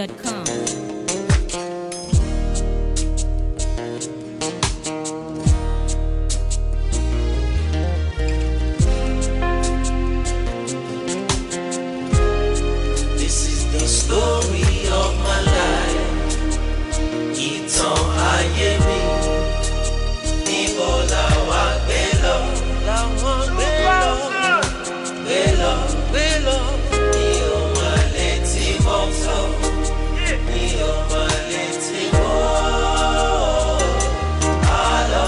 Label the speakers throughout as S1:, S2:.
S1: NigerDJ.com.
S2: This is the story of my life. Ìtàn ayé mi. Níbo la wá gbé lọ? Gbé lọ. Mi ò mọ̀ létí mọ́tò. Mi ò mọ̀ létí mọ́. Àlọ́.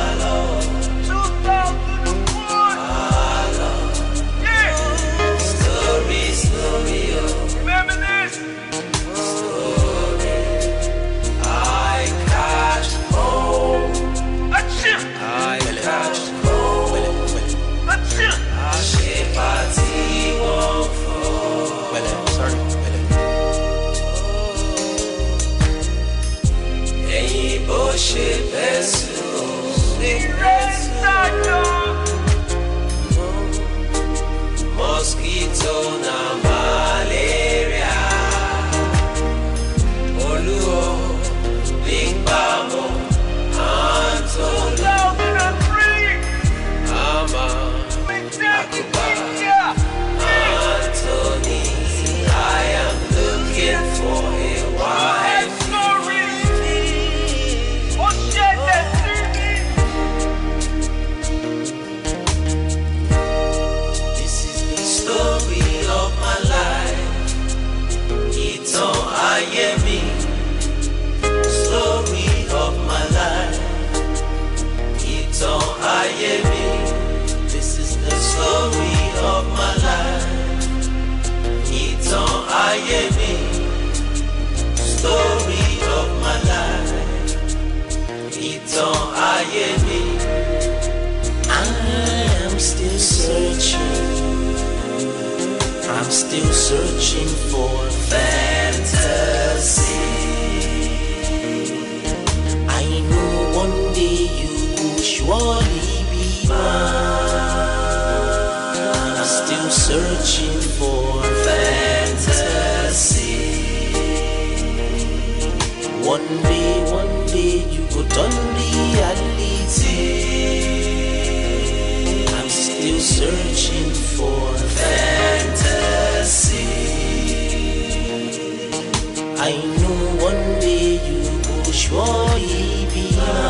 S2: Story, oh.
S3: Remember this?
S2: Story. I catch home.
S3: Achoo!
S2: I catch home.
S3: Achoo!
S2: Ṣé pàtí wọ́n fọ́? Ẹ̀yin bó ṣe bẹ́ sùn. Mosquito na malaria. Olúwo Big Bamo Anthony Ama Akuba Anthony. I am looking for a wife. This is the story of my life. Ìtàn ayé mi. Story of my life. Ìtàn ayé mi. This is the story of my life. Ìtàn ayé mi. Story of my life. Ìtàn ayé mi. I am still searching. I'm still searching for fantasy. I know one day you will surely be mine. I'm still searching for fantasy. One day you will turn reality. I'm still searching for fantasy. I know one day you will surely be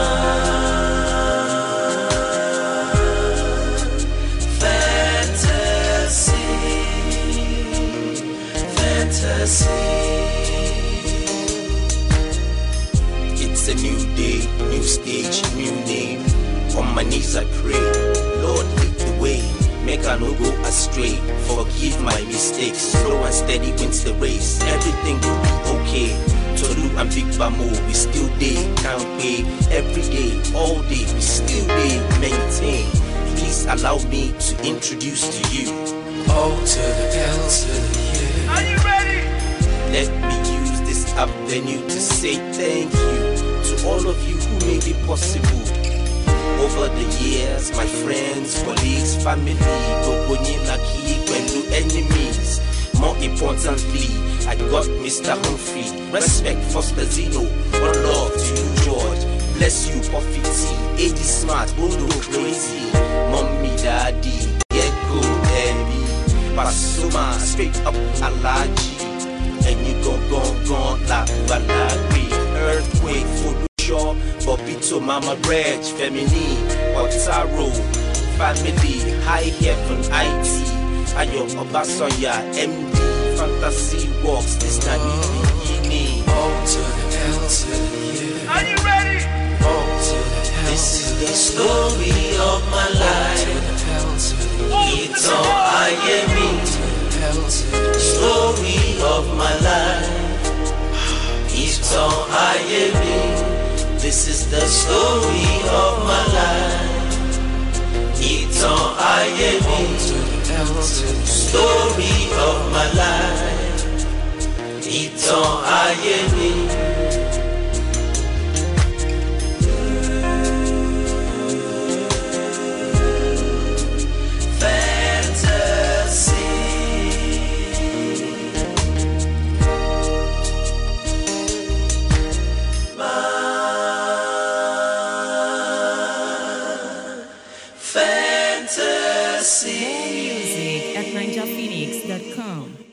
S2: mine. Fantasy. It's a new day, new stage, new name. On my knees I pray, Lord lead the way. Make I no go astray. Forgive my mistakes. Slow and steady wins the race. Everything will be okay. Tolu and Big Bamo, we still day, can't pay. Every day, all day, we still day, maintain. Please allow me to introduce to you. O to the L to the U.
S3: Are you ready?
S2: Let me use this avenue to say thank you to all of you who made it possible. Over the years, my friends, colleagues, family, Gobonyi Laki, Gwelu enemies. More importantly, I got Mr. Humphrey. Respect for Stazino. One love to you, George. Bless you, Puffy T. AD Smart, Bondo Crazy. Mommy, Daddy, get go, Debbie. Pasuma, straight up Alaji. And you go, like Balagri. Earthquake, Photoshop, Bobito, Mama Reg, Feminine, Otaro, Family, High Heaven, IT, Ayo Obasoya, MD, Fantasy Walks, this not me beginning. O to the L to the U.
S3: Are you ready?
S2: O to the L. This is the story of my life. Ìtàn ayé mi. Story of my life. Ìtàn ayé mi. This is the story of my life. Ìtàn ayé mi. Story of my life. Ìtàn ayé mi. blessing.
S1: More music at ninjaphoenix.com.